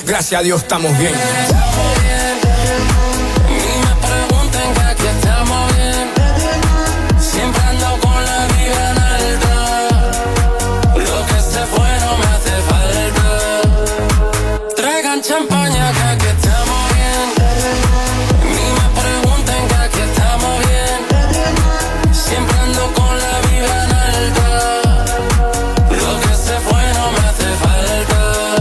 Gracias a Dios estamos bien. Estamos bien. Ni me pregunten que aquí estamos bien. Siempre ando con la vibra en alta. Lo que se fue no me hace falta. Traigan champaña que aquí estamos bien. Ni me pregunten que aquí estamos bien. Siempre ando con la vibra en alta. Lo que se fue no me hace falta.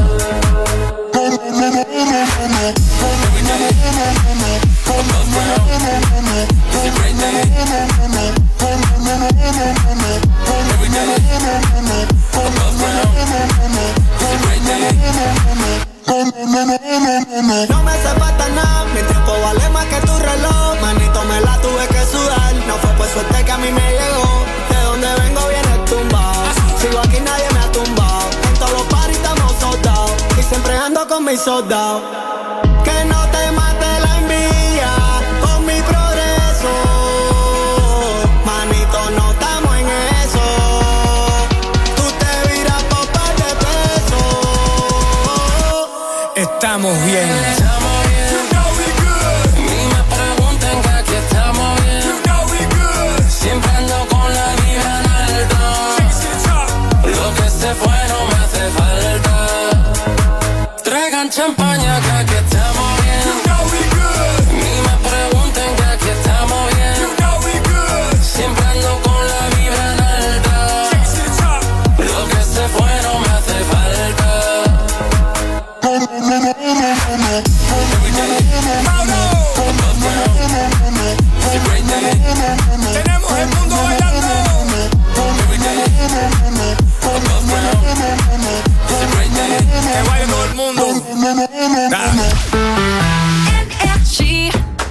No me hace falta nada, mi tiempo vale más que tu reloj. Manito, me la tuve que sudar. No fue por suerte que a mí me llegó. De donde vengo viene tumbado. Sigo aquí, nadie me ha tumbado. En todos los parties estamos soldados. Y siempre ando con mis soldados. Que no te mate la envidia con mi progreso. Manito, no estamos en eso. Tú te viras por par de pesos. Estamos bien. Estamos bien. Ni me pregunten que aquí estamos bien. Siempre ando con la vibra en alta. Lo que se fue no me hace falta. Traigan champaña que aquí estamos bien. Ni me pregunten que aquí estamos bien. Siempre ando con la vibra en alta. Lo que se fue no me hace falta. Tenemos el mundo bailando. Que baile todo el mundo. Energy.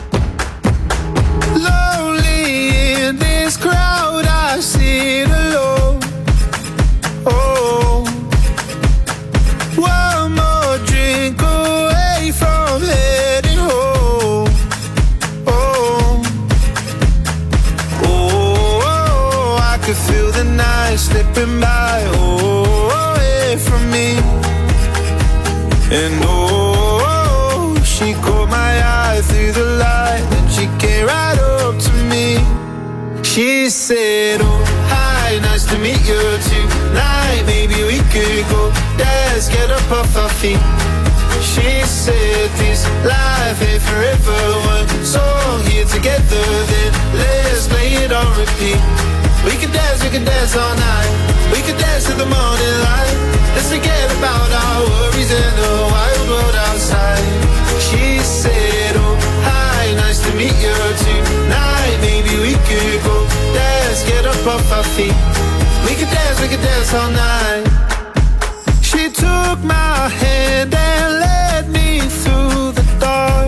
Lonely in this crowd, I sit alone. Oh, one more drink away from heading home. Oh, oh, I could feel the night slipping by. Oh, away from me. And oh, she caught my eye through the light. Then she came right up to me. She said, oh, hi, nice to meet you tonight. Maybe we could go dance, get up off our feet. She said this life ain't forever. One song here together, then let's play it on repeat. We can dance all night. We can dance till the morning light. Let's forget about our worries and the wild world outside. She said, oh, hi, nice to meet you tonight. Maybe we could go dance, get up off our feet. We can dance all night. She took my hand and led me through the dark.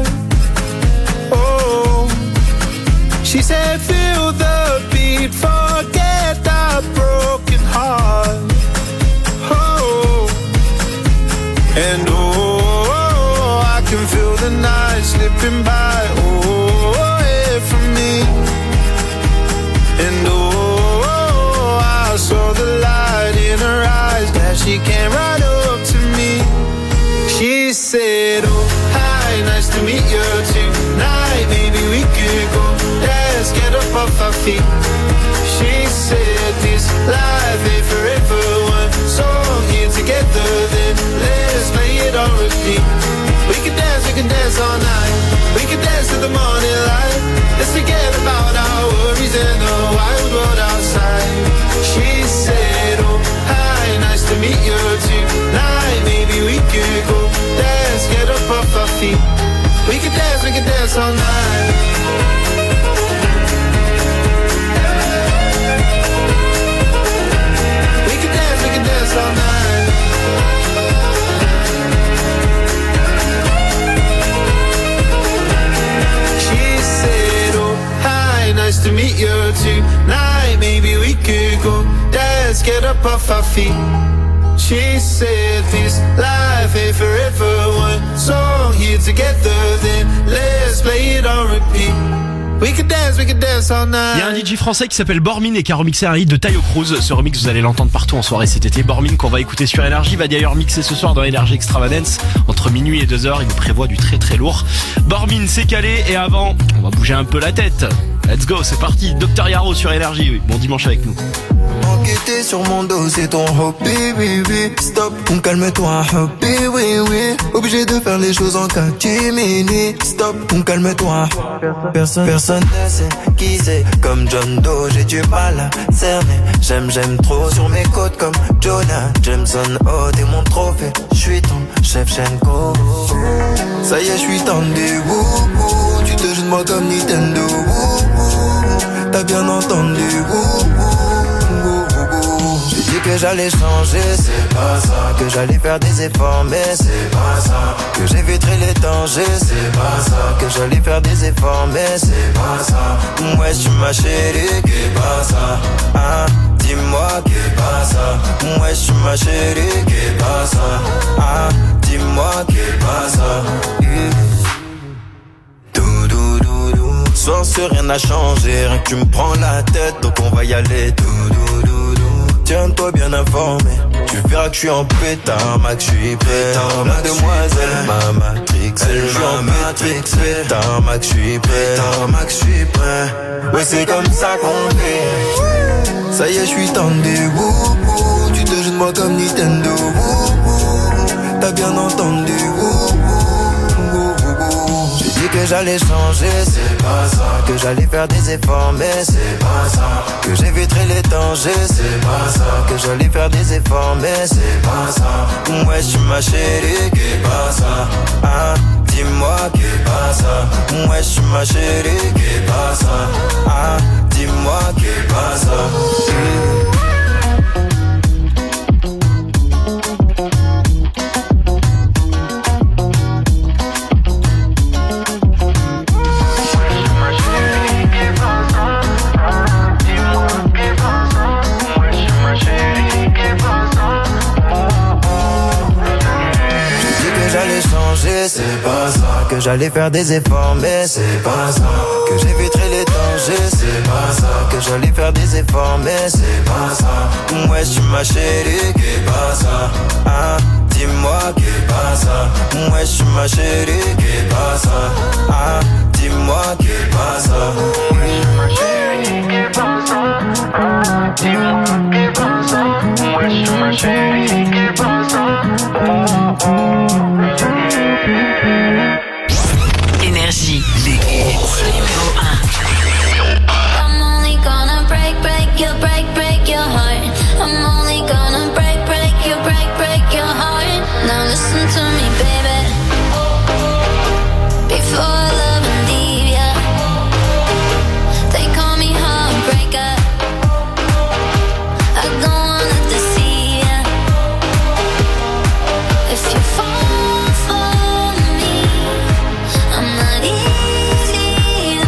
Oh, she said, feel the beat, forget the broken heart. Oh, and oh, I can feel the night slipping by. Oh, away from me. And oh, I saw the light in her eyes as she came right up to me. She said, oh, hi, nice to meet you tonight. Maybe we could go dance, get up off our feet. She said this life ain't forever. One song here together, then let's play it on repeat. We can dance all night. We can dance till the morning light. Let's forget about our worries and the wild world outside. She said, oh, hi, nice to meet you tonight. Maybe we could go dance, get up off our feet. We can dance all night. We can dance all night. She said, oh, hi, nice to meet you tonight. Maybe we could go dance, get up off our feet. She said this life ain't forever. One song here together, then let's play it on repeat. We could dance all night. Il y a un DJ français qui s'appelle Bormin et qui a remixé un hit de Tayo Cruz. Ce remix, vous allez l'entendre partout en soirée cet été. Bormin, qu'on va écouter sur Énergie, va d'ailleurs mixer ce soir dans Énergie Extravagance entre minuit et 2h. Il nous prévoit du très très lourd. Bormin, c'est calé, et avant, on va bouger un peu la tête. Let's go, c'est parti. Dr Yaro sur Énergie. Oui. Bon dimanche avec nous. Enquêter sur mon dos, c'est ton hobby, oui, oui. Stop, calme-toi, hobby, oui, oui. Obligé de faire les choses en catimini. Stop, calme-toi. Personne ne sait qui c'est. Comme John Doe, j'ai du mal à cerner. J'aime trop sur mes côtes comme Jonah Jameson. Oh, t'es mon trophée. J'suis ton chef Shenko. Ça y est, j'suis tendu. Tu te joues de moi comme Nintendo. T'as bien entendu. J'ai dit que j'allais changer, c'est pas ça. Que j'allais faire des efforts, mais c'est pas ça. Que j'éviterai les dangers, c'est pas ça. Que j'allais faire des efforts, mais c'est pas ça. Ouais, j'suis ma chérie, qu'est pas ça. Ah, dis-moi qu'est pas ça. Ouais, j'suis ma chérie, qu'est pas ça. Ah, dis-moi qu'est pas ça. Soir, c'est rien n'a changé, rien que tu me prends la tête, donc on va y aller. Tiens-toi bien informé, tu verras que je suis en pétard, Max, je suis prêt. Mademoiselle, ma matrix, je suis en matrix, pétard, Max, je suis prêt. Max, je suis prêt. Ouais, c'est comme ça qu'on fait. Ça y est, je suis tendu. Tu te joues de moi comme Nintendo. T'as bien entendu. J'ai dit que j'allais changer, c'est pas ça. Que j'allais faire des efforts, mais c'est pas ça. Que j'éviterai les dangers, c'est pas ça. Que j'allais faire des efforts, mais c'est pas ça. Ouais, j'suis ma chérie, qu'est pas ça. Ah, dis-moi qu'est pas ça. Ouais, j'suis ma chérie, qu'est pas ça. Ah, dis-moi qu'est pas ça. C'est pas ça. Que j'allais faire des efforts, mais c'est pas ça. Que j'éviterai les dangers, c'est pas ça. Que j'allais faire des efforts, mais c'est pas ça. Ouais, j'suis ma chérie, qu'est pas ça. Ah, dis-moi qu'est pas ça. Ouais, j'suis ma chérie, qu'est pas ça. Ah, dis-moi qu'est pas ça. Ouais, j'suis ma chérie, qu'est pas ça. Ah, dis-moi qu'est pas ça. Ouais, j'suis ma chérie, qu'est pas ça. Énergie, les numéro 1. I'm only gonna break your heart. I'm only gonna break your heart. Now listen to me, baby. Before I love and leave ya, they call me heartbreaker. I don't wanna deceive ya. If you fall for me, I'm not easy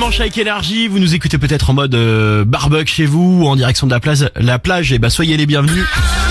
dimanche avec Énergie, vous nous écoutez peut-être en mode barbecue chez vous ou en direction de la plage, et soyez les bienvenus.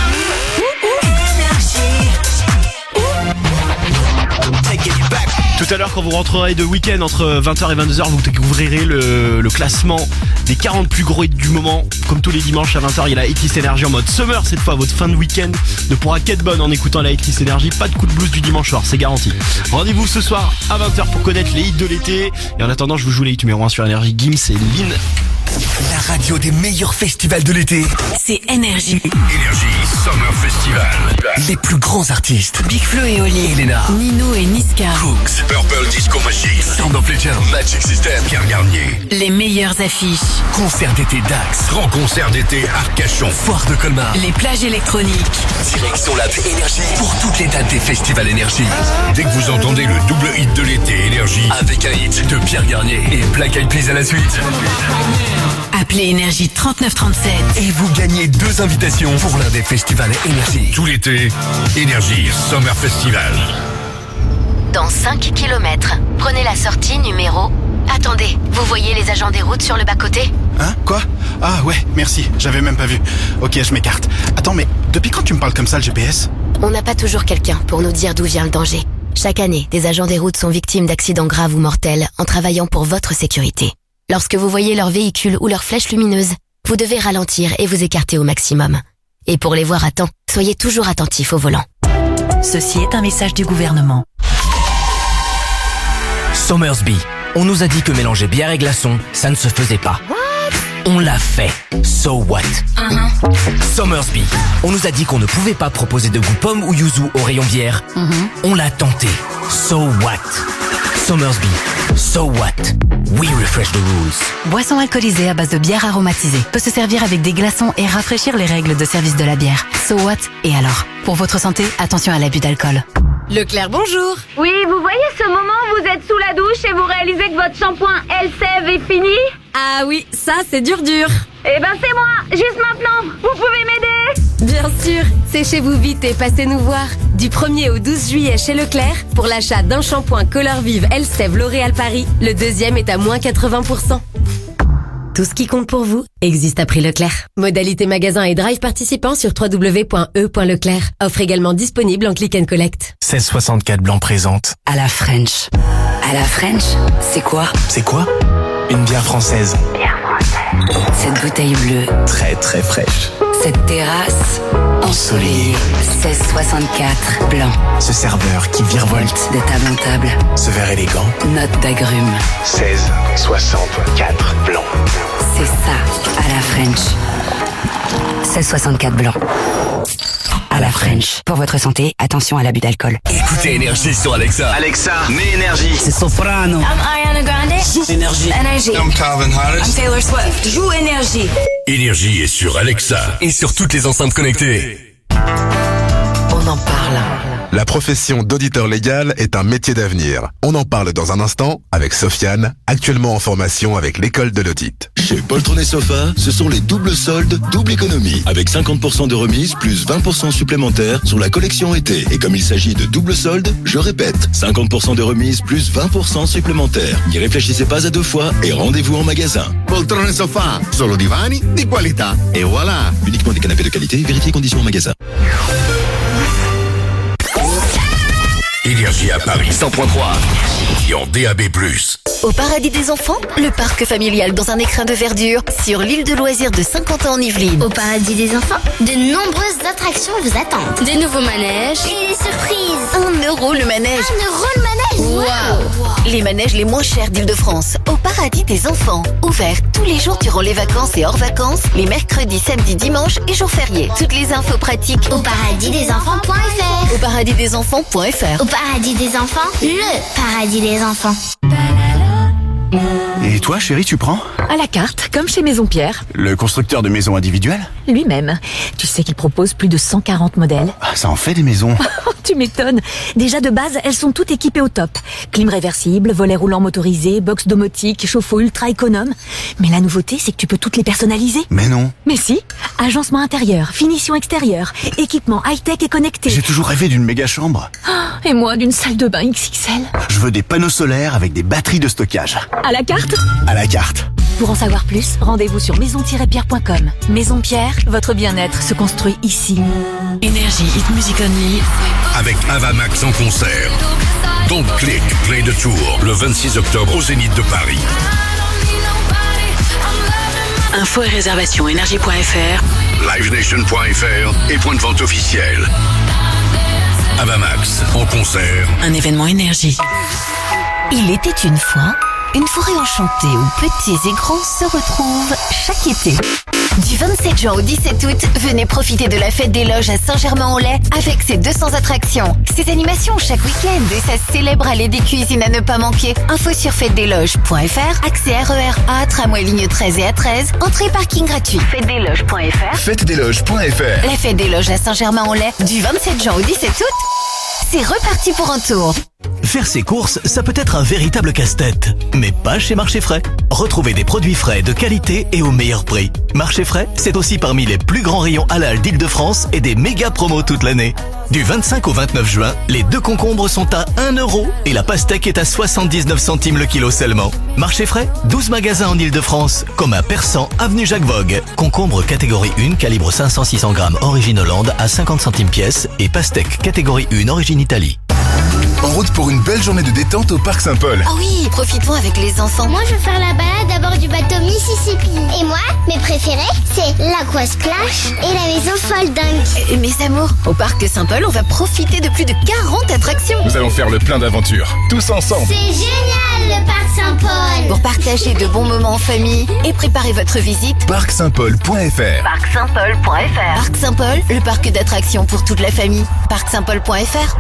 Tout à l'heure, quand vous rentrerez de week-end entre 20h et 22h, vous découvrirez le classement des 40 plus gros hits du moment. Comme tous les dimanches à 20h, il y a la Hitlist Énergie en mode summer. Cette fois, votre fin de week-end ne pourra qu'être bonne en écoutant la Hitlist Énergie. Pas de coup de blues du dimanche soir, c'est garanti. Rendez-vous ce soir à 20h pour connaître les hits de l'été. Et en attendant, je vous joue les hits numéro 1 sur Énergie. Gims et Lynn. La radio des meilleurs festivals de l'été. C'est Énergie. Énergie Summer Festival. Les plus grands artistes. Big Flo et Oli. Elena. Nino et Niska. Cooks. Purple Disco Machine. Sound of Legend. Magic System. Pierre Garnier. Les meilleures affiches. Concert d'été Dax. Grand concert d'été Arcachon. Foire de Colmar. Les plages électroniques. Direction la Énergie pour toutes les dates des festivals Énergie. Dès que vous entendez le double hit de l'été Énergie avec un hit de Pierre Garnier et Black Eyed Peas à la suite. Appelez Énergie 3937 et vous gagnez 2 invitations pour l'un des festivals Énergie. Tout l'été, Énergie Summer Festival. Dans 5 km, prenez la sortie numéro... Attendez, vous voyez les agents des routes sur le bas-côté ? Hein ? Quoi ? Ah ouais, merci, j'avais même pas vu. Ok, je m'écarte. Attends, mais depuis quand tu me parles comme ça, le GPS ? On n'a pas toujours quelqu'un pour nous dire d'où vient le danger. Chaque année, des agents des routes sont victimes d'accidents graves ou mortels en travaillant pour votre sécurité. Lorsque vous voyez leur véhicule ou leur flèche lumineuse, vous devez ralentir et vous écarter au maximum. Et pour les voir à temps, soyez toujours attentifs au volant. Ceci est un message du gouvernement. Somersby. On nous a dit que mélanger bière et glaçons, ça ne se faisait pas. On l'a fait. So what? Somersby. On nous a dit qu'on ne pouvait pas proposer de goût pomme ou yuzu au rayon bière. On l'a tenté. So what? Somersby. So what? We refresh the rules. Boisson alcoolisée à base de bière aromatisée peut se servir avec des glaçons et rafraîchir les règles de service de la bière. So what? Et alors? Pour votre santé, attention à l'abus d'alcool. Leclerc, bonjour. Oui, vous voyez ce moment où vous êtes sous la douche et vous réalisez que votre shampoing Elseve est fini? Ah oui, ça c'est dur. Eh ben c'est moi, juste maintenant. Vous pouvez m'aider? Bien sûr, séchez-vous vite et passez nous voir. Du 1er au 12 juillet chez Leclerc, pour l'achat d'un shampoing Color Vive Elseve L'Oréal Paris, le deuxième est à moins 80%. Tout ce qui compte pour vous existe à prix Leclerc. Modalité magasin et drive participant sur www.e.leclerc. Offre également disponible en click and collect. 1664 Blanc présente. À la French. À la French, c'est quoi? C'est quoi? Une bière française. Cette bouteille bleue. Très très fraîche. Cette terrasse ensoleillée. 1664 Blanc. Ce serveur qui virevolte de table en table. Ce verre élégant. Note d'agrumes. 1664 Blanc. C'est ça, à la French. 1664 Blanc. À la French. Pour votre santé, attention à l'abus d'alcool. Écoutez Énergie sur Alexa. Alexa, mets Énergie. C'est Soprano. I'm Ariana Grande. Énergie. Énergie. I'm Calvin Harris. I'm Taylor Swift. Joue Énergie. Énergie est sur Alexa et sur toutes les enceintes connectées. On en parle. La profession d'auditeur légal est un métier d'avenir. On en parle dans un instant avec Sofiane, actuellement en formation avec l'école de l'audit. Chez Poltron et Sofa, ce sont les doubles soldes, double économie. Avec 50% de remise plus 20% supplémentaires sur la collection été. Et comme il s'agit de double soldes, je répète, 50% de remise plus 20% supplémentaires. N'y réfléchissez pas à deux fois et rendez-vous en magasin. Poltron et Sofa, solo divani di qualità. Et voilà. Uniquement des canapés de qualité, vérifiez conditions en magasin. Énergie à Paris 100.3 et en DAB+. Au paradis des enfants, le parc familial dans un écrin de verdure sur l'île de loisirs de Saint-Quentin en Yvelines. Au paradis des enfants, de nombreuses attractions vous attendent. Des nouveaux manèges et des surprises. 1 euro le manège. 1 euro le manège. Waouh. Les manèges les moins chers d'Île-de-France. Au paradis des enfants. Ouvert tous les jours durant les vacances et hors vacances, les mercredis, samedis, dimanches et jours fériés. Toutes les infos pratiques au paradisdesenfants.fr. Au paradisdesenfants.fr. Au paradis des enfants, le paradis des enfants. Et toi, chérie, tu prends ? À la carte, comme chez Maison Pierre. Le constructeur de maisons individuelles ? Lui-même. Tu sais qu'il propose plus de 140 modèles. Ah, ça en fait des maisons. Tu m'étonnes. Déjà de base, elles sont toutes équipées au top. Clim réversible, volet roulant motorisé, box domotique, chauffe-eau ultra économe. Mais la nouveauté, c'est que tu peux toutes les personnaliser. Mais non. Mais si. Agencement intérieur, finition extérieure, équipement high-tech et connecté. J'ai toujours rêvé d'une méga chambre. Et moi, d'une salle de bain XXL. Je veux des panneaux solaires avec des batteries de stockage. À la carte ? À la carte. Pour en savoir plus, rendez-vous sur maison-pierre.com. Maison Pierre, votre bien-être se construit ici. Énergie Hit Music Only. Avec Avamax en concert. Don't Click Play the Tour le 26 octobre au Zénith de Paris. Infos et réservations énergie.fr, livenation.fr et point de vente officiel. Avamax en concert. Un événement énergie. Il était une fois une forêt enchantée où petits et grands se retrouvent chaque été. Du 27 juin au 17 août, venez profiter de la fête des loges à Saint-Germain-en-Laye avec ses 200 attractions. Ses animations chaque week-end et sa célèbre allée des cuisines à ne pas manquer. Info sur fêtedesloges.fr, accès RER A, tramway ligne 13 et A13, entrée parking gratuit. Fêtedesloges.fr. Fêtedesloges.fr. La fête des loges à Saint-Germain-en-Laye du 27 juin au 17 août. C'est reparti pour un tour. Faire ses courses, ça peut être un véritable casse-tête. Mais pas chez Marché Frais. Retrouvez des produits frais de qualité et au meilleur prix. Marché Frais, c'est aussi parmi les plus grands rayons halal d'Île-de-France et des méga promos toute l'année. Du 25 au 29 juin, les 2 concombres sont à 1 € et la pastèque est à 79 centimes le kilo seulement. Marché Frais, 12 magasins en Île-de-France, comme à Persan, avenue Jacques Vogue. Concombre catégorie 1, calibre 500-600 grammes, origine Hollande à 50 centimes pièce et pastèque catégorie 1, origine Italie. En route pour une belle journée de détente au Parc Saint-Paul. Oh oui, profitons avec les enfants. Moi, je veux faire la balade à bord du bateau Mississippi. Et moi, mes préférés, c'est l'Aqua Splash et la maison Fold Dunk. Mes amours, au Parc Saint-Paul, on va profiter de plus de 40 attractions. Nous allons faire le plein d'aventures, tous ensemble. C'est génial, le Parc Saint-Paul. Pour partager de bons moments en famille et préparer votre visite, parcsaintpaul.fr. parcsaintpaul.fr. Parc Saint-Paul, le parc d'attractions pour toute la famille. parcsaintpaul.fr.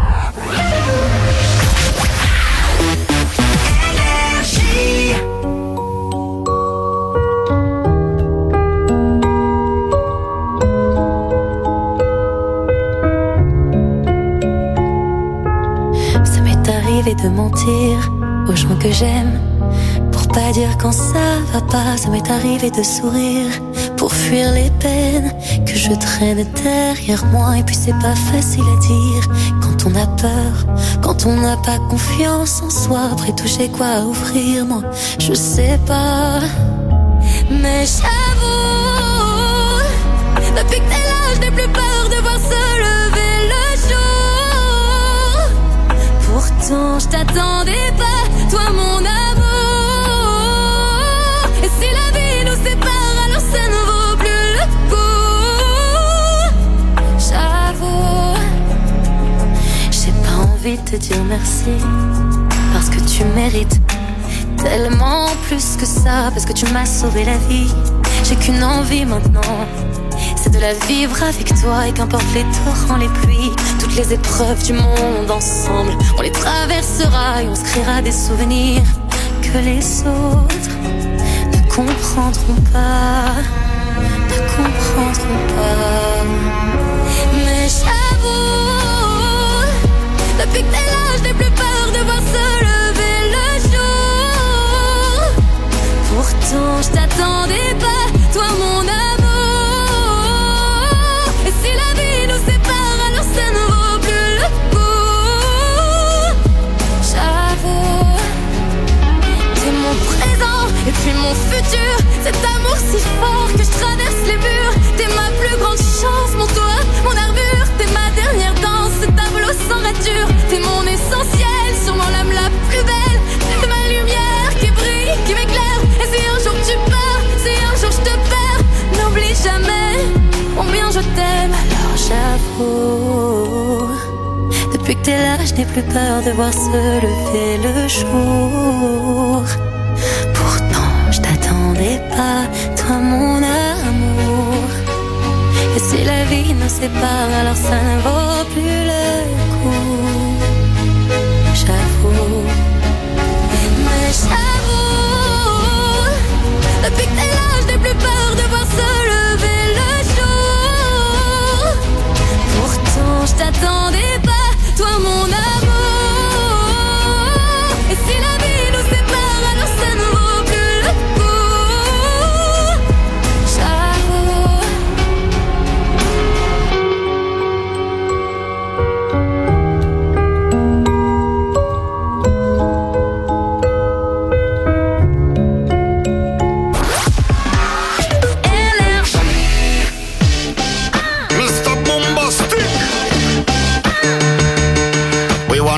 Ça m'est arrivé de mentir aux gens que j'aime pour pas dire quand ça va pas. Ça m'est arrivé de sourire pour fuir les peines que je traîne derrière moi. Et puis c'est pas facile à dire quand on a peur, quand on n'a pas confiance en soi. Après tout j'ai quoi à offrir, moi je sais pas. Mais j'avoue, depuis que t'es là je n'ai plus peur de voir se lever le jour. Pourtant je t'attendais pas, toi mon amour. Et si la vie nous sépare, alors ça ne vaut plus le coup. J'avoue, j'ai pas envie de te dire merci, parce que tu mérites tellement plus que ça, parce que tu m'as sauvé la vie. J'ai qu'une envie maintenant, c'est de la vivre avec toi. Et qu'importe les torrents, les pluies, toutes les épreuves du monde ensemble, on les traversera et on se créera des souvenirs que les autres ne comprendront pas, ne comprendront pas. Mais j'avoue, depuis que t'es là, je n'ai plus peur de voir se lever le jour. Pourtant je t'attendais pas, toi mon amour. Et si la vie nous sépare, alors ça ne vaut plus le coup. J'avoue, t'es mon présent et puis mon futur. Cet amour si fort que je traverse les murs. T'es ma plus grande chance, mon toit, mon armure. T'es ma dernière danse, ce tableau sans rature. T'es mon essentiel, sûrement l'âme la plus belle. T'es ma lumière qui brille, qui m'éclaire. Et si un jour tu pars, si un jour je te perds, n'oublie jamais combien je t'aime. Alors j'avoue, depuis que t'es là, je n'ai plus peur de voir se lever le jour. Pourtant je t'attendais pas, toi mon amour. Et si la vie nous sépare, alors ça ne vaut plus le coup. J'avoue, mais j'avoue, depuis que t'es là, je n'ai plus peur de voir se lever le jour. Pourtant je t'attendais pas, toi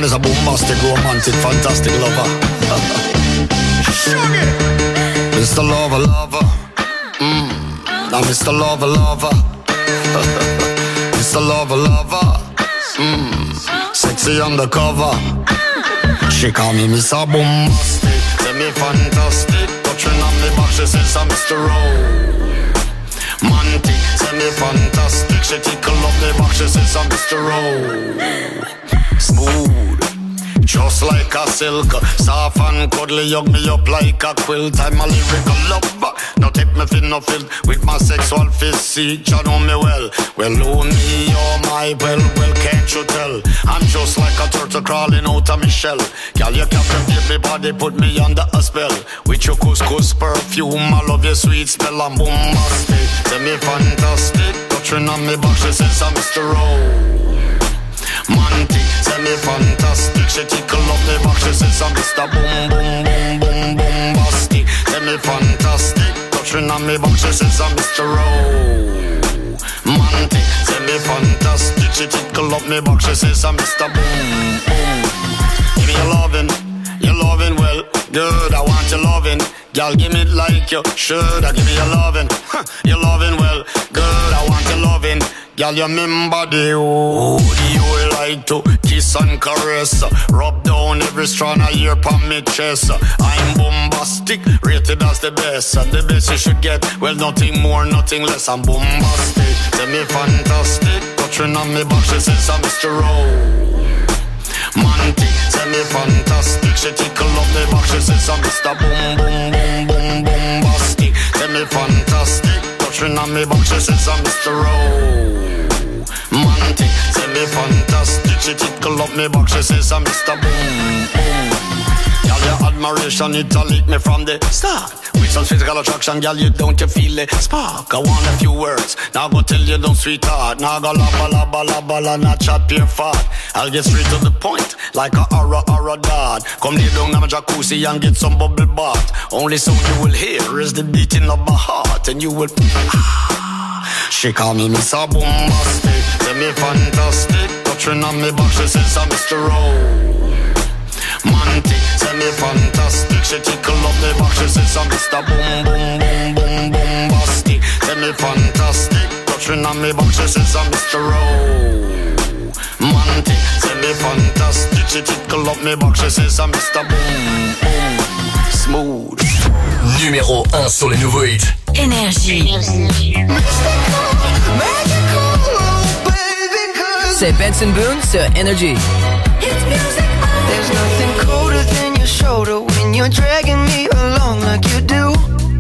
is a bombastic, romantic, fantastic lover. Mr. Lover, lover. Now Mr. Lover, lover. Mr. Lover, lover. Sexy undercover. She call me Mr. Bombastic. Tell me fantastic. Touching on me back, she says I'm Mr. Romantic. Tell me fantastic. She tickle up me back, she says I'm Mr. Smooth, just like a silk. Soft and cuddly, hug me up like a quilt. I'm a lyrical lover. Now take me fin no filled with my sexual physique. You know me well. Well, oh me, oh my, well, can't you tell? I'm just like a turtle crawling out of my shell. Girl, you captivate me body, put me under a spell. With your couscous perfume, I love your sweet smell. I'm bombastic, tell me fantastic. Touching on me back, she says I'm Mr. Romantic, tell me fantastic. She tickle up me back, she says I'm Mr. Boom, boom, boom, boom, bombastic. Tell me fantastic. Touching on me back, she says I'm Mr. Romantic. Tell me fantastic. She tickle up me back, she says I'm Mr. Boom, boom. Give me your loving well. Good, I want your loving. Girl, give me it like you should. Give me your loving, your loving well. Good, I want your loving. Girl, you mean body, oh, you like to kiss and caress. Rub down every strand of your palm me chest. I'm bombastic, rated as the best. The best you should get, well, nothing more, nothing less. I'm bombastic, tell me fantastic. Touching on me back, she says I'm Mr. Romantic, tell me fantastic. She tickle up me back, she says I'm Mr. Boom, boom, boom, boom, bombastic. Tell me fantastic. Touching on me back, she says I'm Mr. Romantic. Tell me fantastic. She tickle up me back, she says I'm Mr. Boom, boom. Girl, your admiration, it all lit me from the start. With some physical attraction, girl, you don't you feel the spark. I want a few words, now go tell you don't sweetheart. Now go la not chat pure fart. I'll get straight to the point, like a aura dart. Come lay down on my jacuzzi and get some bubble bath. Only sound you will hear is the beating of my heart. And you will she call me Mr. Bombastic. Tell me fantastic. Touching on me back, she says I'm Mr. Romantic. Tell me fantastic. She tickle up me back, she says I'm Mr. Boom, boom, boom, boom, bombastic. Tell me fantastic. Touching on me back, she says I'm Mr. Romantic. Tell me fantastic. She tickle up me back, she says I'm Mr. Boom, boom. Smooth. Numéro 1 sur les nouveaux hits. Énergie. C'est Benson Boone sur Energy. There's nothing colder than your shoulder when you're dragging me along like you do.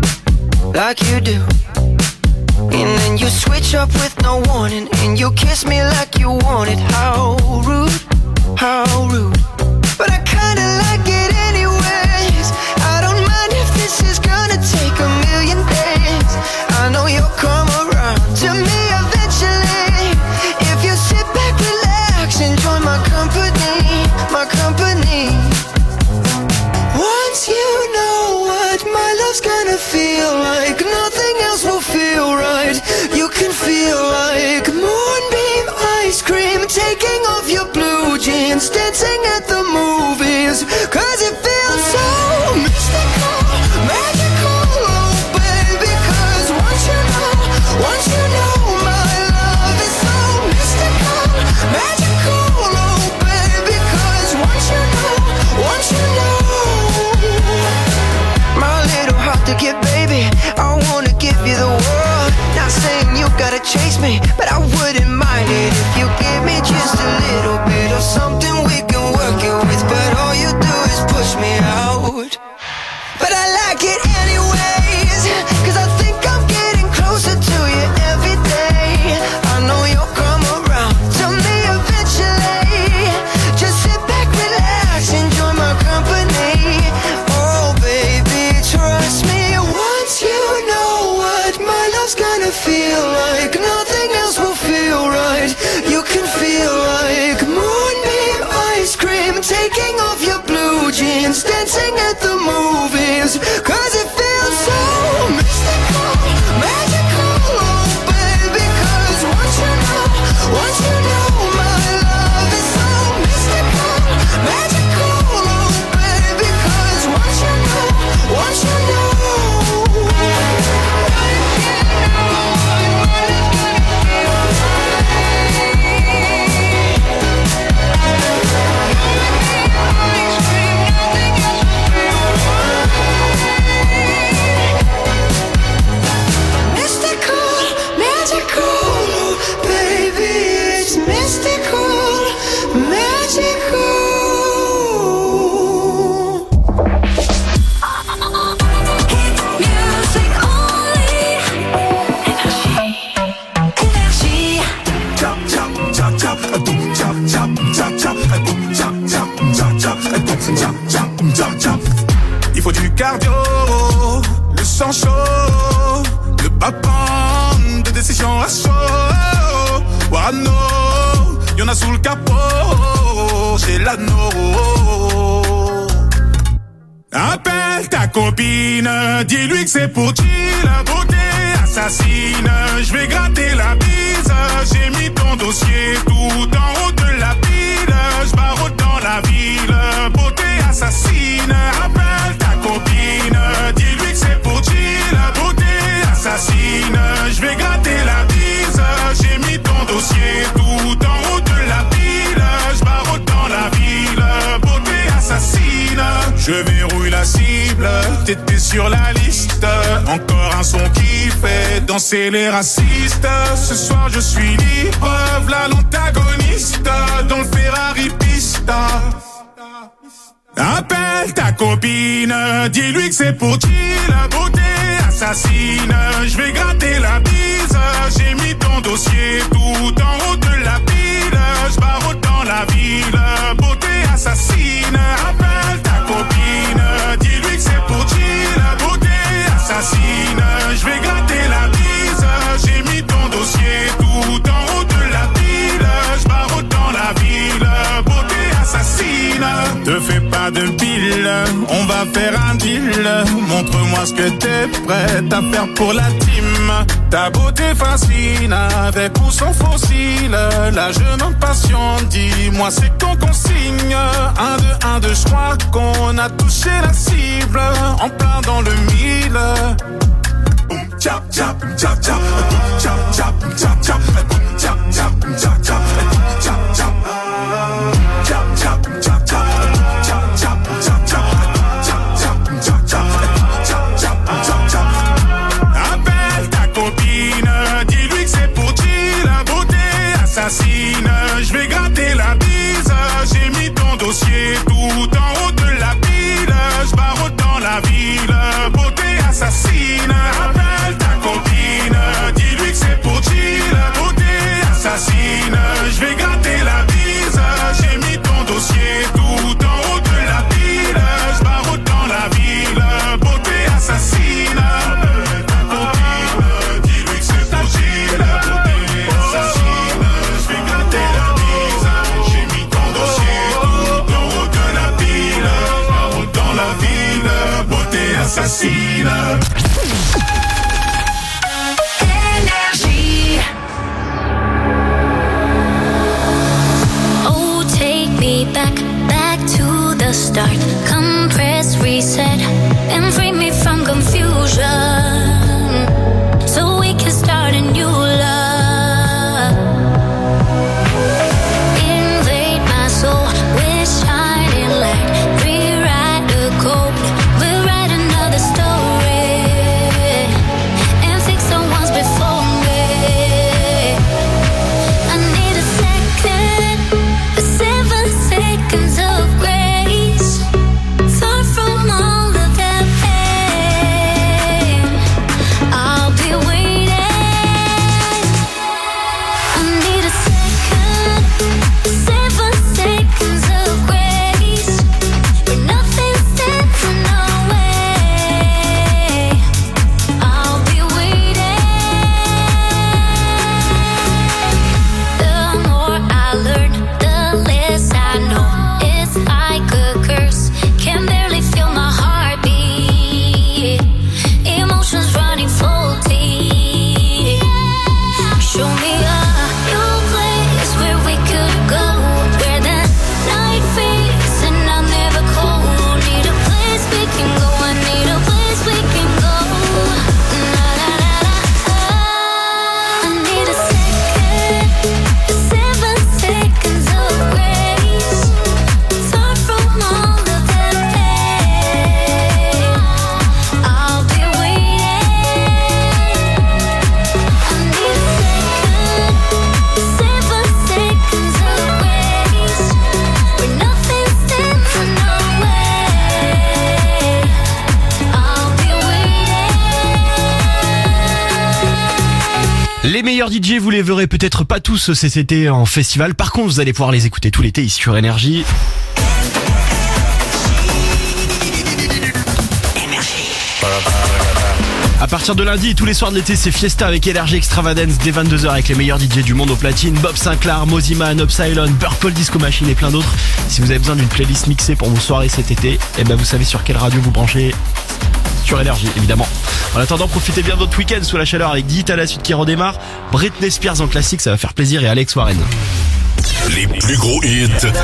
And then you switch up with no warning and you kiss me like you want it. How rude. But I kinda like it anyways. I don't mind if this is gonna take a million days. I know you'll come around to me eventually. If you sit back, relax, enjoy my company. Once you know what my love's gonna feel like, nothing else will feel right. You can feel like moonbeam ice cream, taking off your blue jeans, dancing at the movies. Cause it feels so mystical, magical, oh baby. Cause once you know my love is so mystical, magical, oh baby. Cause once you know my little heart to give, baby, I wanna give you the world. Not saying you gotta chase me, but I wouldn't mind it if you give me just a little bit of something we can work it with. But all you do is push me out. But I like it anyways, cause I think I'm getting closer to you every day. I know you'll come around to me eventually. Just sit back, relax, enjoy my company. Oh baby, trust me. Once you know what my love's gonna feel like, nothing else will feel right. You can feel like moonbeam ice cream, taking off your blue jeans, dancing at the movies. Cause it feels so mystical, magical, oh baby. Cause once you know my love is so mystical, Picasso. Wano, y'en a sous le capot, c'est l'anneau. Appelle ta copine, dis-lui que c'est pour chill, la beauté assassine. Je vais gratter la bise, j'ai mis ton dossier tout en haut de la pile. Je barre dans la ville, beauté assassine. Appelle ta copine, dis-lui que c'est pour chill, la beauté assassine. Je vais gratter la bise, j'ai mis ton dossier tout en haut de la pile. Je barre dans la ville, beauté assassine. Je verrouille la cible, t'étais sur la liste. Encore un son qui fait danser les racistes. Ce soir je suis libre, v'là l'antagoniste dans le Ferrari Pista. Appelle ta copine, dis-lui que c'est pour chill, la beauté assassine. Je vais gratter la bise, j'ai mis ton dossier tout en haut de la pile. Je barre dans la ville, beauté assassine. Appelle ta copine, dis-lui que c'est pour chill, la beauté assassine. Je vais gratter la bise, j'ai mis ton dossier tout en haut de la pile. Je barre dans la ville, beauté assassine. Te fais pas de pile, on va faire un deal. Montre-moi ce que t'es prête à faire pour la team. Ta beauté fascine, avec ou sans fossile. Là je m'impatiente, dis-moi c'est quand qu'on signe. 1, 2, 1, 2, je crois qu'on a touché la cible. En plein dans le mille. Chap, chap, chap, chap, chap, chap, chap, chap, chap, chap, chap, chap, chap, chap. Je vais gratter la bise, j'ai mis ton dossier tout en haut de la pile. Je barre dans la ville, beauté assassine. Appelle ta copine, dis-lui que c'est pour chill, beauté assassine. Je vais gratter la bise, j'ai mis ton dossier tout en haut de la pile. Je barre dans la ville, beauté assassine. Appelle ta copine, dis-lui que c'est pour chill, beauté assassine. Je vais gratter la bise, j'ai mis ton dossier tout en haut de la pile. Je barre dans la ville, beauté assassine. Back to the start. Come press reset and free me from confusion, so we can start a new love. Invade my soul with shining light. Rewrite the code, we'll write another story and fix the ones before me. I need a second, 7 seconds of grace, far from all of that pain. I'll be waiting. I need a second, 7 seconds of grace, where nothing stands in our way. I'll be waiting. The more I learn, the less I know. It's like a curse, can barely feel my heartbeat. Emotions running full deep. Show me a new place where we could go, where the night fades and I'm never cold. Need a place we can go, I need a place we can go. Na na na na. I need a second, 7 seconds of grace, far from all of that pain. I'll be waiting. I need a second, 7 seconds of grace, where nothing stands in our way. I'll be waiting. Les meilleurs DJ, vous les verrez peut-être pas tous cet été en festival. Par contre, vous allez pouvoir les écouter tout l'été ici sur Énergie. À partir de lundi, tous les soirs de l'été, c'est Fiesta avec Energy Extravagance dès 22h avec les meilleurs DJ du monde au platine. Bob Sinclair, Mosiman, Upsilon, Purple Disco Machine et plein d'autres. Si vous avez besoin d'une playlist mixée pour vos soirées cet été, eh ben vous savez sur quelle radio vous branchez. Sur Énergie, évidemment. En attendant, profitez bien de votre week-end sous la chaleur avec Dit à la suite qui redémarre. Britney Spears en classique, ça va faire plaisir, et Alex Warren. Les plus gros hits.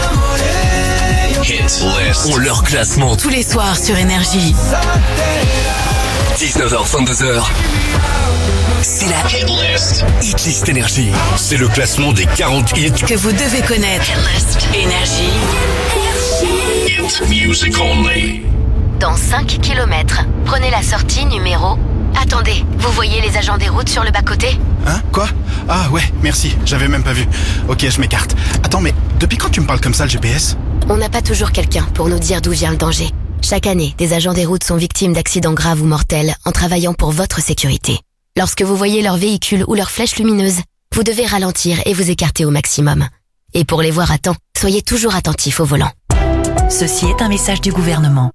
Hit List ont leur classement tous les soirs sur Énergie. 19h, 22h. C'est la Hit List. Hit List Énergie. C'est le classement des 40 hits que vous devez connaître. Hit List Énergie. Hit Music Only. Dans 5 km, prenez la sortie numéro... Attendez, vous voyez les agents des routes sur le bas-côté ? Hein ? Quoi ? Ah ouais, merci, j'avais même pas vu. Ok, je m'écarte. Attends, mais depuis quand tu me parles comme ça, le GPS ? On n'a pas toujours quelqu'un pour nous dire d'où vient le danger. Chaque année, des agents des routes sont victimes d'accidents graves ou mortels en travaillant pour votre sécurité. Lorsque vous voyez leur véhicule ou leur flèche lumineuse, vous devez ralentir et vous écarter au maximum. Et pour les voir à temps, soyez toujours attentifs au volant. Ceci est un message du gouvernement.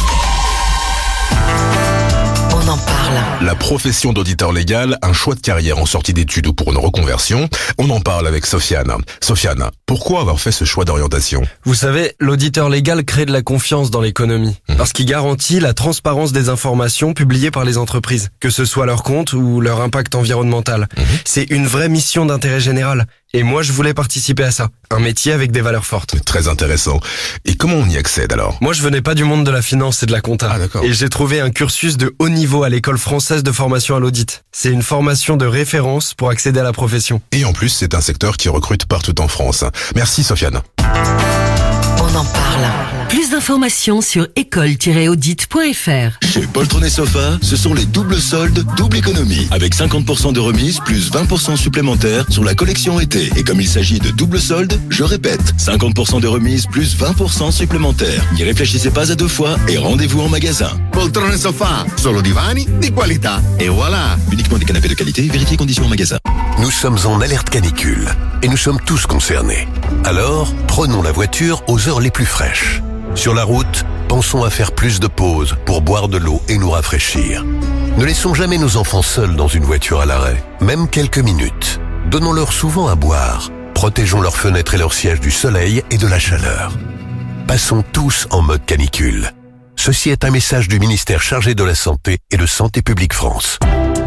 On en parle. La profession d'auditeur légal, un choix de carrière en sortie d'études ou pour une reconversion. On en parle avec Sofiane. Sofiane, pourquoi avoir fait ce choix d'orientation ? Vous savez, l'auditeur légal crée de la confiance dans l'économie. Parce qu'il garantit la transparence des informations publiées par les entreprises, que ce soit leur compte ou leur impact environnemental. C'est une vraie mission d'intérêt général. Et moi, je voulais participer à ça. Un métier avec des valeurs fortes. Très intéressant. Et comment on y accède alors ? Moi, je venais pas du monde de la finance et de la compta. Ah, d'accord. Et j'ai trouvé un cursus de haut niveau à l'école française de formation à l'audit. C'est une formation de référence pour accéder à la profession. Et en plus, c'est un secteur qui recrute partout en France. Merci Sofiane. On en parle. Plus d'informations sur école-audit.fr. Chez Poltron et Sofa, ce sont les doubles soldes, double économie. Avec 50% de remise plus 20% supplémentaires sur la collection été. Et comme il s'agit de double soldes, je répète, 50% de remise plus 20% supplémentaires. N'y réfléchissez pas à deux fois et rendez-vous en magasin. Poltrone e Sofa, solo divani di qualità. Et voilà. Uniquement des canapés de qualité, vérifiez conditions en magasin. Nous sommes en alerte canicule et nous sommes tous concernés. Alors, prenons la voiture aux heures les plus fraîches. Sur la route, pensons à faire plus de pauses pour boire de l'eau et nous rafraîchir. Ne laissons jamais nos enfants seuls dans une voiture à l'arrêt, même quelques minutes. Donnons-leur souvent à boire. Protégeons leurs fenêtres et leurs sièges du soleil et de la chaleur. Passons tous en mode canicule. Ceci est un message du ministère chargé de la Santé et de Santé publique France.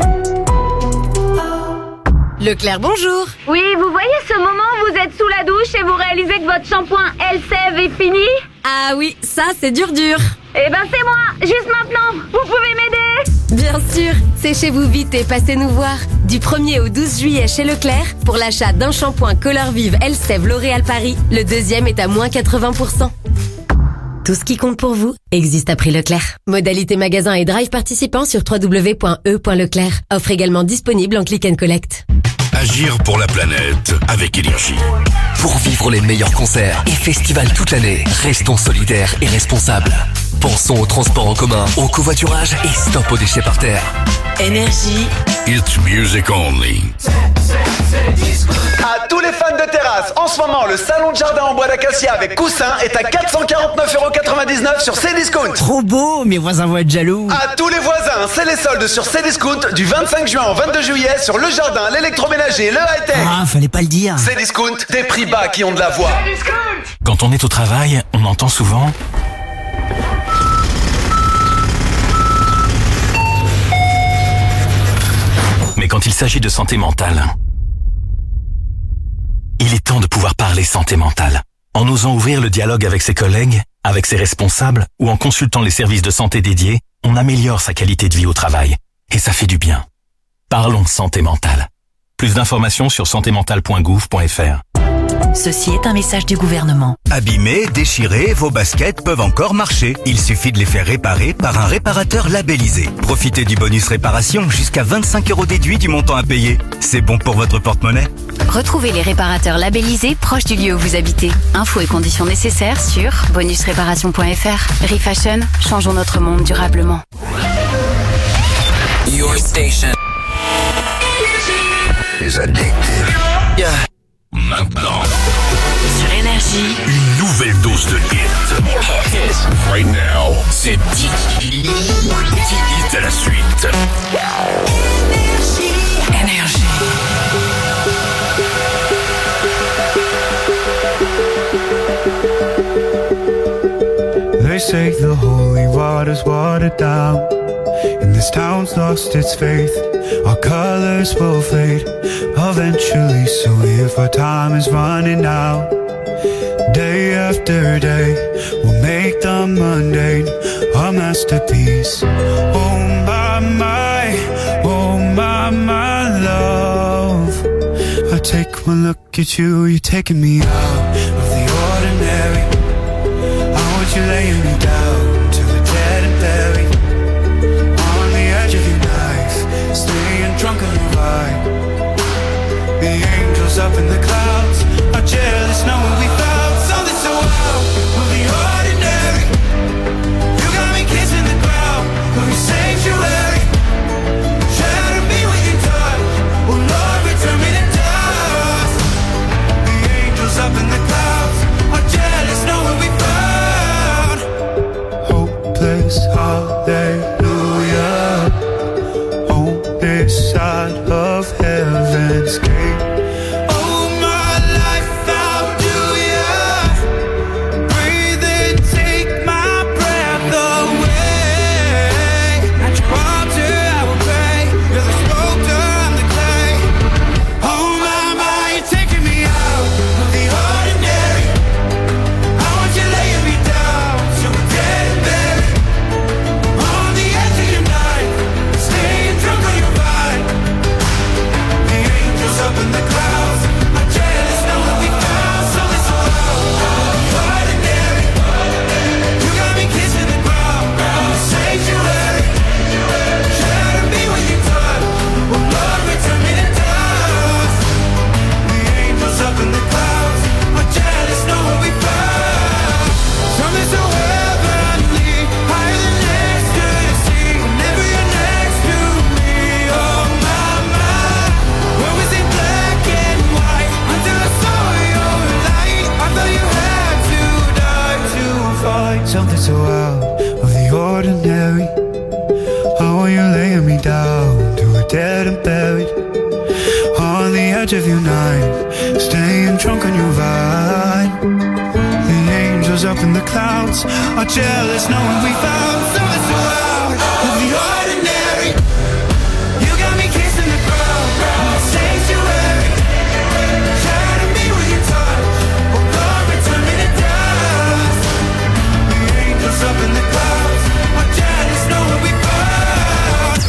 Leclerc, bonjour. Oui, vous voyez ce moment où vous êtes sous la douche et vous réalisez que votre shampoing Elseve est fini ? Ah oui, ça c'est dur. Eh ben c'est moi, juste maintenant. Vous pouvez m'aider ? Bien sûr, séchez-vous vite et passez nous voir. Du 1er au 12 juillet chez Leclerc, pour l'achat d'un shampoing Color Vive Elseve L'Oréal Paris, le deuxième est à moins 80%. Tout ce qui compte pour vous existe à prix Leclerc. Modalité magasin et drive participant sur www.e.leclerc. Offre également disponible en click and collect. Agir pour la planète avec Énergie. Pour vivre les meilleurs concerts et festivals toute l'année, restons solidaires et responsables. Pensons au transport en commun, au covoiturage et stop aux déchets par terre. Énergie. It's music only. À tous les fans de terrasse, en ce moment, le salon de jardin en bois d'acacia avec coussin est à 449,99€ sur Cdiscount. Trop beau, mes voisins vont être jaloux. À tous les voisins, c'est les soldes sur Cdiscount du 25 juin au 22 juillet sur le jardin, l'électroménager, le high-tech. Ah, fallait pas le dire. Cdiscount, des prix bas qui ont de la voix. Quand on est au travail, on entend souvent... Mais quand il s'agit de santé mentale, il est temps de pouvoir parler santé mentale. En osant ouvrir le dialogue avec ses collègues, avec ses responsables ou en consultant les services de santé dédiés, on améliore sa qualité de vie au travail. Et ça fait du bien. Parlons santé mentale. Plus d'informations sur santémentale.gouv.fr. Ceci est un message du gouvernement. Abîmés, déchirés, vos baskets peuvent encore marcher. Il suffit de les faire réparer par un réparateur labellisé. Profitez du bonus réparation, jusqu'à 25€ déduit du montant à payer. C'est bon pour votre porte-monnaie. Retrouvez les réparateurs labellisés proches du lieu où vous habitez. Infos et conditions nécessaires sur bonusréparation.fr. Refashion, changeons notre monde durablement. Your station is addictive. Yeah. Maintenant, Sur Énergie. une nouvelle dose de hit. Right now, c'est 10 hits à la suite. say the holy water's watered down, and this town's lost its faith. Our colors will fade eventually, so if our time is running out, day after day, we'll make the mundane our masterpiece. Oh my, oh my love. I take one look at you, you're taking me out of the ordinary. I want you laying me down to the dead and buried, on the edge of your knife, staying drunk on your vibe. The angels up in the clouds are jealous knowing we found something so out of the ordinary. You got me kissing the ground of your sanctuary. Shatter me with your touch, oh Lord, return me to dust. The angels up in the clouds are jealous knowing we found hopeless hallelujah on this side of heaven's gate. Oh my life, how do ya breathe and take my breath away? At your altar I will pray, you're the sculptor, I'm the clay. Oh my, you're taking me out of the ordinary. I want you laying me down so we're dead and buried, on the edge of your knife, staying drunk on your vine. The angels up in the clouds are jealous knowing we found something so out of the ordinary. You got me kissing the ground of the sanctuary. Shatter me with your touch, oh Lord, return me to dust. The angels up in the clouds are jealous knowing we found something so heavenly, higher than ecstasy. Whenever you're next to me, oh my. When we see black and white, until I saw your light, I thought you had to die to find something so out of the ordinary. I want you laying me down to a dead and buried, on the edge of your knife, staying drunk on your vine. The angels up in the clouds are jealous knowing we found something so out of the ordinary. You got me kissing the ground of the sanctuary. Shatter me with your touch, oh Lord, return me to dust. The angels up in the clouds are jealous knowing we found.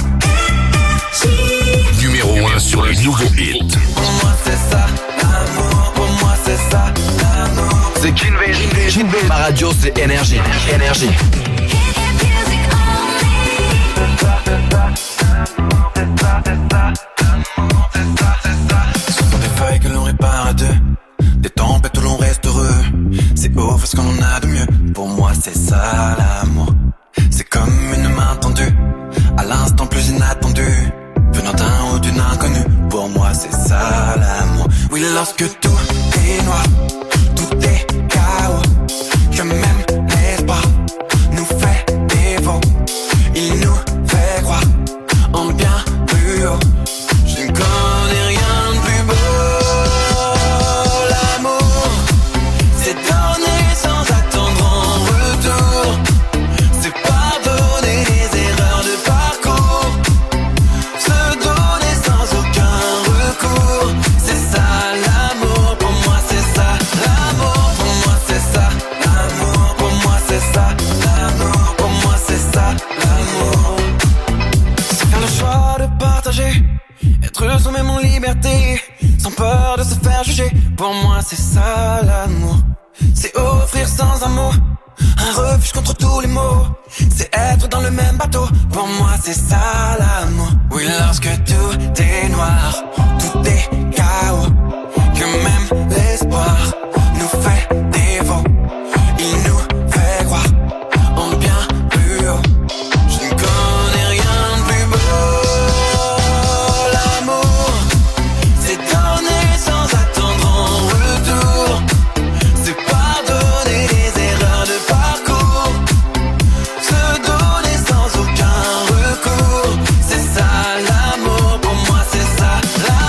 Numéro 1 sur le nouveau hit. Pour moi c'est ça, l'amour, pour moi c'est ça, l'amour. C'est Kinvey. Ma radio, c'est énergie. Énergie. Ce sont des feuilles que l'on répare à deux, des tempêtes où l'on reste heureux. C'est beau, parce qu'on en a de mieux. Pour moi c'est ça l'amour. C'est comme une main tendue, à l'instant plus inattendu, venant d'un ou d'une inconnue. Pour moi c'est ça l'amour. Oui, lorsque tout est noir, tout est chaos, que même l'espoir nous fait défaut. Il nous fait croire en bien plus haut. Je ne connais rien de plus beau. L'amour, c'est donner sans attendre en retour. C'est pardonner les erreurs de parcours. Se donner sans aucun recours. C'est ça l'amour, pour moi c'est ça. L'amour, pour moi c'est ça. L'amour, pour moi c'est ça. L'amour, pour moi c'est ça. L'amour, c'est faire le choix de partager, être soi-même en liberté, sans peur de se faire juger. Pour moi c'est ça l'amour. C'est offrir sans un mot un refuge contre tous les maux. C'est être dans le même bateau. Pour moi c'est ça l'amour. Oui, lorsque tout est noir, tout est chaos, que même l'espoir nous fait défaut. Il nous fait croire en bien plus haut. Je ne connais rien de plus beau. L'amour, c'est donner sans attendre en retour. C'est pardonner les erreurs de parcours. Se donner sans aucun recours. C'est ça l'amour, pour moi c'est ça l'amour.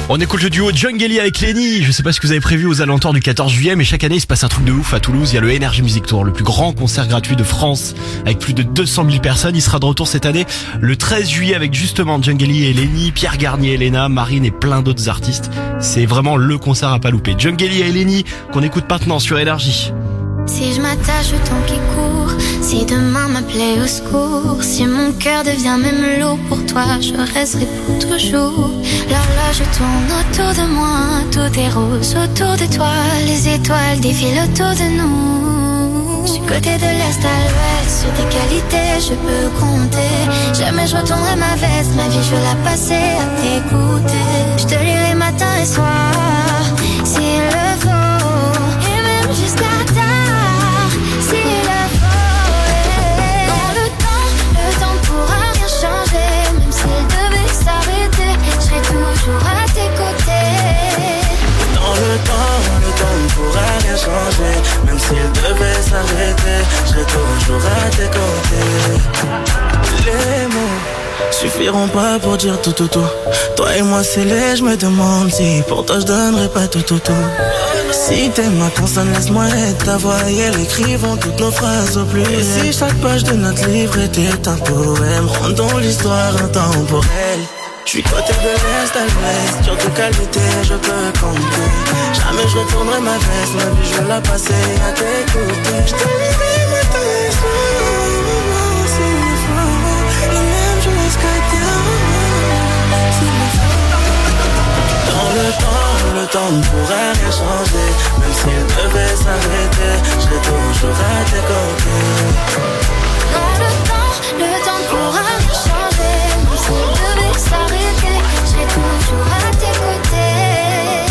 On écoute le duo Djungeli avec Lenny. Je sais pas ce que vous avez prévu aux alentours du 14 juillet, mais chaque année il se passe un truc de ouf à Toulouse. Il y a le Energy Music Tour, le plus grand concert gratuit de France avec plus de 200 000 personnes. Il sera de retour cette année le 13 juillet avec justement Djungeli et Lenny, Pierre Garnier, Elena, Marine et plein d'autres artistes. C'est vraiment le concert à pas louper. Djungeli et Lenny qu'on écoute maintenant sur Energy. Si je m'attache au temps qui court, si demain m'appelait au secours, si mon cœur devient même l'eau pour toi, je resterai pour toujours. L'horloge tourne autour de moi, tout est rose autour de toi, les étoiles défilent autour de nous. Du côté de l'est à l'ouest, sur tes qualités je peux compter. Jamais je retournerai ma veste, ma vie je veux la passer à t'écouter. Je te lirai matin et soir, s'il le faut, et même jusqu'à tard. Toujours à tes côtés. Dans le temps ne pourra rien changer. Même s'il devait s'arrêter, je serai toujours à tes côtés. Les mots suffiront pas pour dire tout. Toi et moi scellés, je me demande si pour toi je donnerais pas tout. Si t'es ma consonne, laisse-moi être ta voix et elle écrivons toutes nos phrases au plus. Et si chaque page de notre livre était un poème, rendons l'histoire intemporelle. Je suis côté de l'est à l'ouest, sur tes qualités je peux compter. Jamais je retournerai ma veste, ma vie je veux la passer à t'écouter. Je te lirai matin et soir, s'il le faut, et même jusqu'à tard, s'il le faut. Dans le temps ne pourra rien changer. Même s'il devait s'arrêter, je serai toujours à tes côtés. Dans le temps ne pourra rien changer. Même s'il devait s'arrêter, je serai toujours à tes côtés.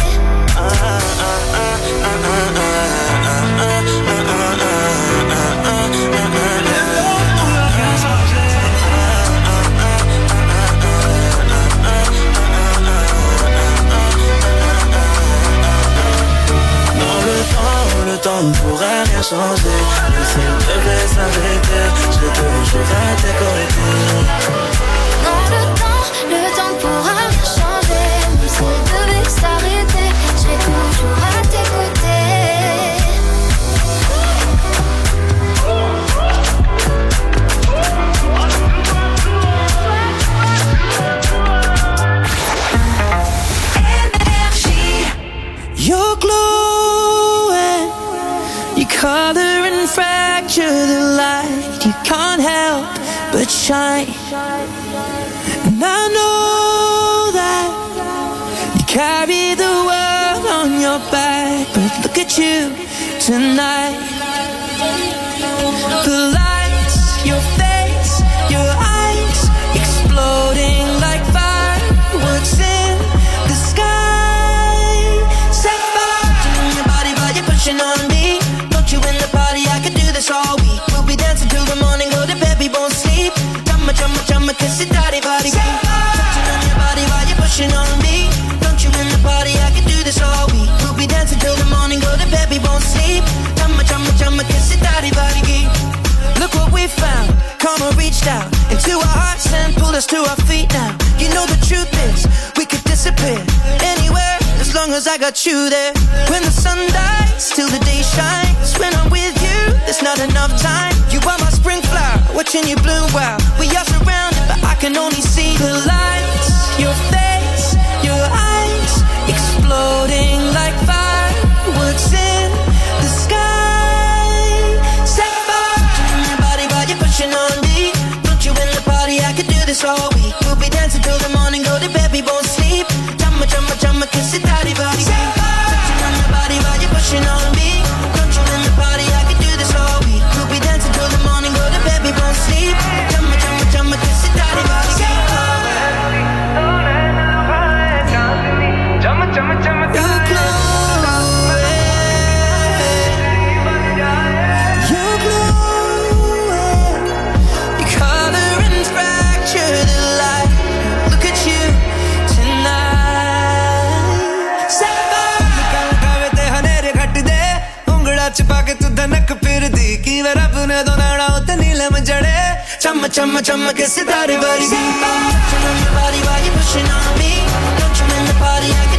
Le temps ne pourra rien changer. Même s'il devait s'arrêter, je serai toujours à tes côtés. Dans le temps ne pourra rien changer. Même s'il devait s'arrêter, je serai toujours à tes côtés. You're glowing, you color and fracture the light. You can't help but shine. And I know that you carry the world on your back, but look at you tonight. The lights, your face, your eyes, exploding like fireworks in the sky. Set fire to your body while you're pushing on me. Don't you in the party, I could do this all week. We'll be dancing till the morning, go to bed, we won't sleep. Chumma, kiss it, daddy, body. Touching on your body while you're pushing on me. Don't you in the party, I could do this all week. We'll be dancing till the morning, go to bed, we won't sleep. Chumma, kiss it, daddy, body. Look what we found, karma reached out into our hearts and pulled us to our feet now. You know the truth is, we could disappear anywhere as long as I got you there. When the sun dies, till the day shines. When I'm with you, there's not enough time. You are my spring flower, watching you bloom wild. We are surrounded, but I can only see the lights. Your face, your eyes, exploding like fireworks in the sky. Set fire to your body while you're pushing on me. Don't you in the party, I could do this all week. We'll be dancing till the morning, go to bed, we won't sleep. Chumma, kiss it, daddy, body. Touching on your body while you're pushing on me. Don't you in the party, I could do this all week. We'll be dancing till the morning, go to bed, we won't sleep. Chumma, kiss it, daddy, body. You're glowing, you color and fracture the light. Look at you tonight. छुपा के तू धनक फिर दी कि वे रब ने दोनाड़ा उते नीलम जड़े चम के सितारे बारी. Touching on your body while you're pushing on me. Don't you in the party, I can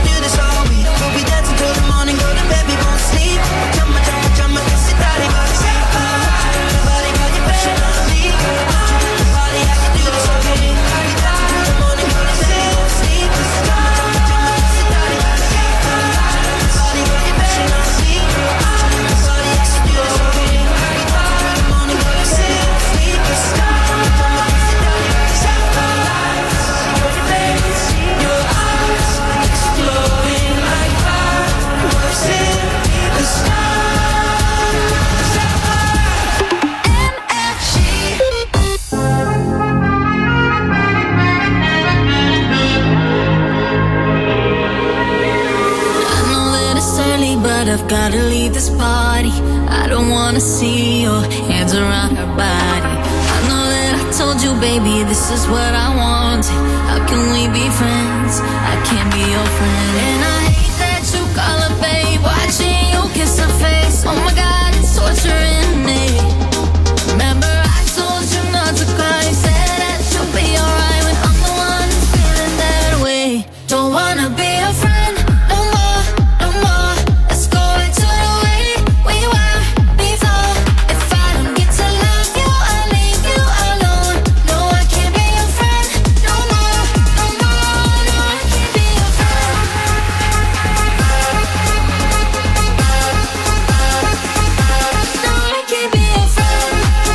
I've gotta leave this party. I don't wanna see your hands around her body. I know that I told you, baby, this is what I want. How can we be friends? I can't be your friend. And I hate that you call her babe, watching you kiss her face. Oh my God, it's torturing me. Remember I told you not to cry, said that you'll be alright when I'm the one who's feeling that way. Don't wanna be a friend no more, no more. Let's go back to the way we were before. If I don't get to love you, I'll leave you alone. No, I can't be your friend no more, no more. No, I can't be your friend. No, I can't be your friend.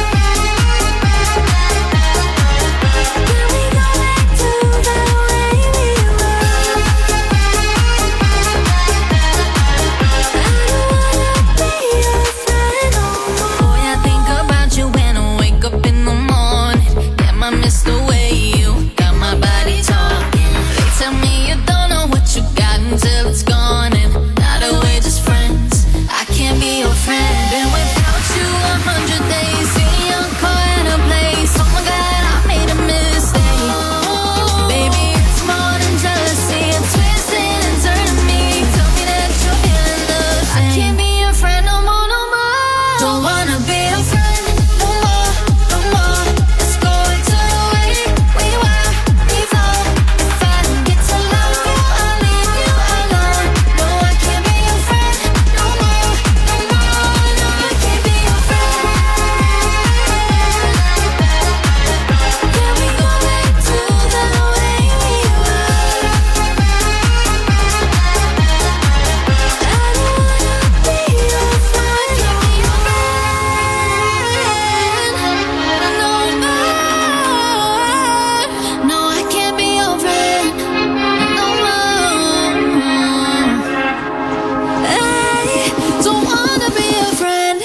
Can we go back to the way we were? Boy, I think about you when I wake up in the morning. Damn, I miss the way you got my body talking. They tell me you don't know what you got until it's gone, and now that we're just friends, I can't be your friend. Been without you 100 days, in your car and a place. Oh my God, I made a mistake. Baby, it's more than jealousy, it's twisting and turning me. Tell me that you're feeling the same. I can't be your friend no more, no more. Don't wanna be your friend no more, no more. Let's go back to the way we were before. If I don't get to love you, I'll leave you alone. No, I can't be your friend no more, no more. No, I can't be your friend. Can we go back to the way we were? I don't wanna be your friend no more. No, I can't be your friend no more. Hey, don't wanna be your friend.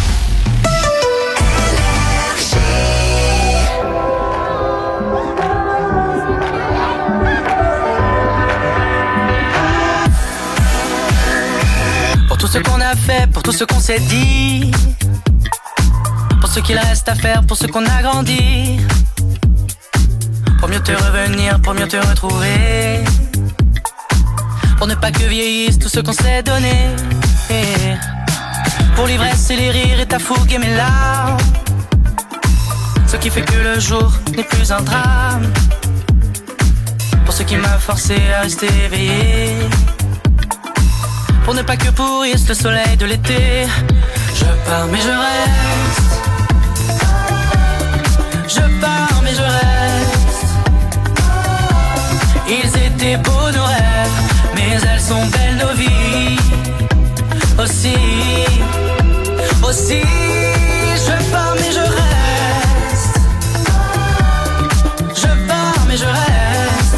Pour tout ce qu'on a fait, pour tout ce qu'on s'est dit, pour ce qu'il reste à faire, pour ce qu'on a grandi, pour mieux te revenir, pour mieux te retrouver, pour ne pas que vieillisse tout ce qu'on s'est donné, pour l'ivresse et les rires et ta fougue et mes larmes, ce qui fait que le jour n'est plus un drame, pour ce qui m'a forcé à rester éveillé, pour ne pas que pourrisse le soleil de l'été. Je pars mais je reste. Je pars mais je reste. Ils étaient beaux nos rêves, mais elles sont belles nos vies. Aussi, aussi, je pars mais je reste. Je pars mais je reste.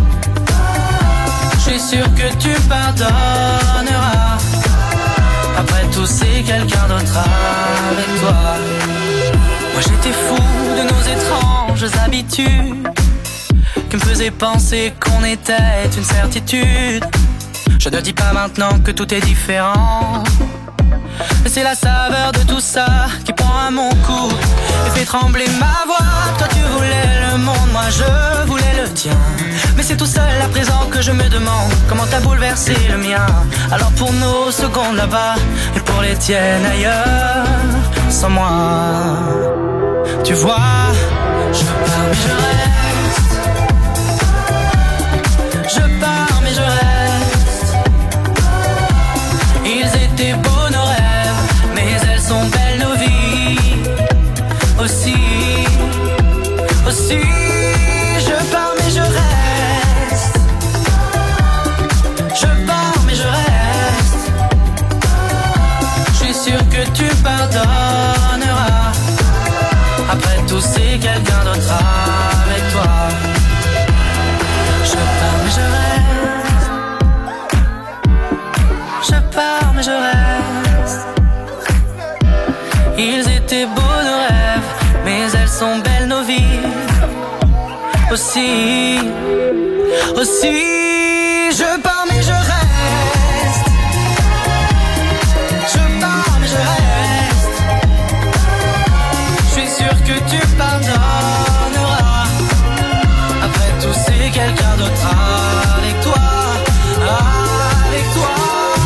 Je suis sûr que tu pardonneras. Après tout, c'est quelqu'un d'autre avec toi. Moi j'étais fou de nos étranges habitudes qui me faisaient penser qu'on était une certitude. Je ne dis pas maintenant que tout est différent, mais c'est la saveur de tout ça qui prend à mon cou et fait trembler ma voix. Toi tu voulais le monde, moi je voulais le tien, mais c'est tout seul à présent que je me demande comment t'as bouleversé le mien. Alors pour nos secondes là-bas et pour les tiennes ailleurs, sans moi, tu vois, je pars mais je reste. Je pars mais je reste. Ils étaient beaux nos rêves, mais elles sont belles nos vies. Aussi, aussi, je pars mais je reste. Je pars mais je reste. Je suis sûr que tu pardonneras. Après tout, c'est quelqu'un d'autre avec toi. Je pars mais je reste. Je pars mais je reste. Ils étaient beaux nos rêves, mais elles sont belles nos vies. Aussi, aussi, je pars mais je reste. tu pardonneras. Après tout, c'est quelqu'un d'autre avec toi, avec toi.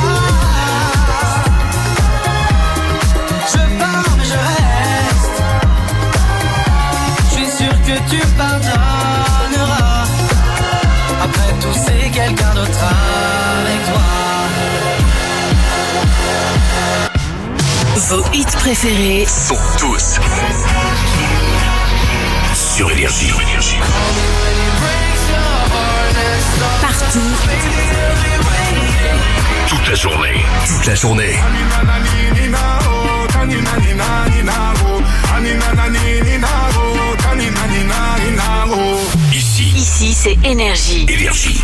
Je pars mais je reste. Je suis sûr que tu pardonneras. Après tout, c'est quelqu'un d'autre avec toi. Vos hits préférés sont tous sur Énergie. Partout. Toute la journée. Toute la journée. Ici c'est Énergie. Énergie.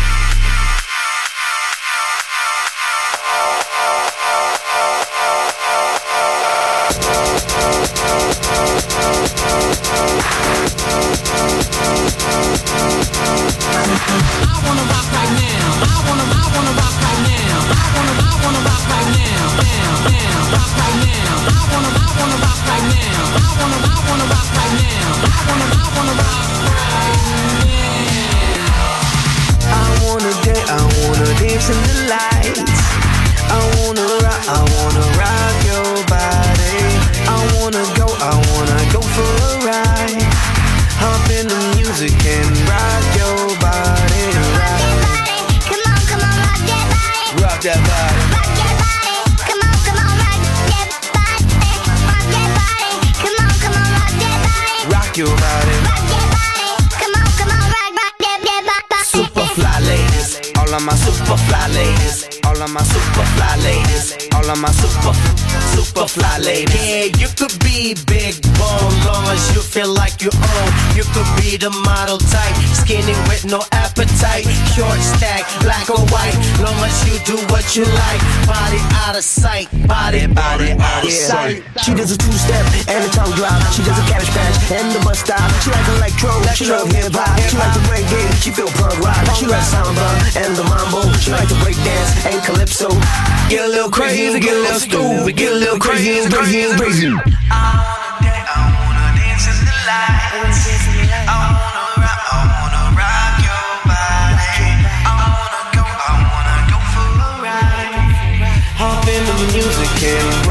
In the lights, I wanna rock your body. I wanna go for a ride. Hop in the music and rock your body. Rock your body, come on, rock that body. Rock that body. Rock your body, come on, rock that body. Rock that body, come on, rock that body. Rock your body. Rock your body, come on, rock that body. Super fly ladies. All of my super fly ladies, all of my super fly ladies, all of my super fly ladies. Yeah, you could be big bone, long as you feel like you own. You could be the model type, skinny with no appetite, short stack, black or white, long as you do what you like. Body out of sight, body out of sight. She does a two-step and a tongue drop. She does a cabbage patch and the bus stop. She like electro, she love hip-hop. She like the reggae, she feel punk rock. She like samba and the mambo. She like to break dance and calypso. Get a little crazy, get a little stupid, get a little crazy and crazy and crazy. I wanna dance in the light. I wanna rock your body. I wanna go for a ride. Hop into the music and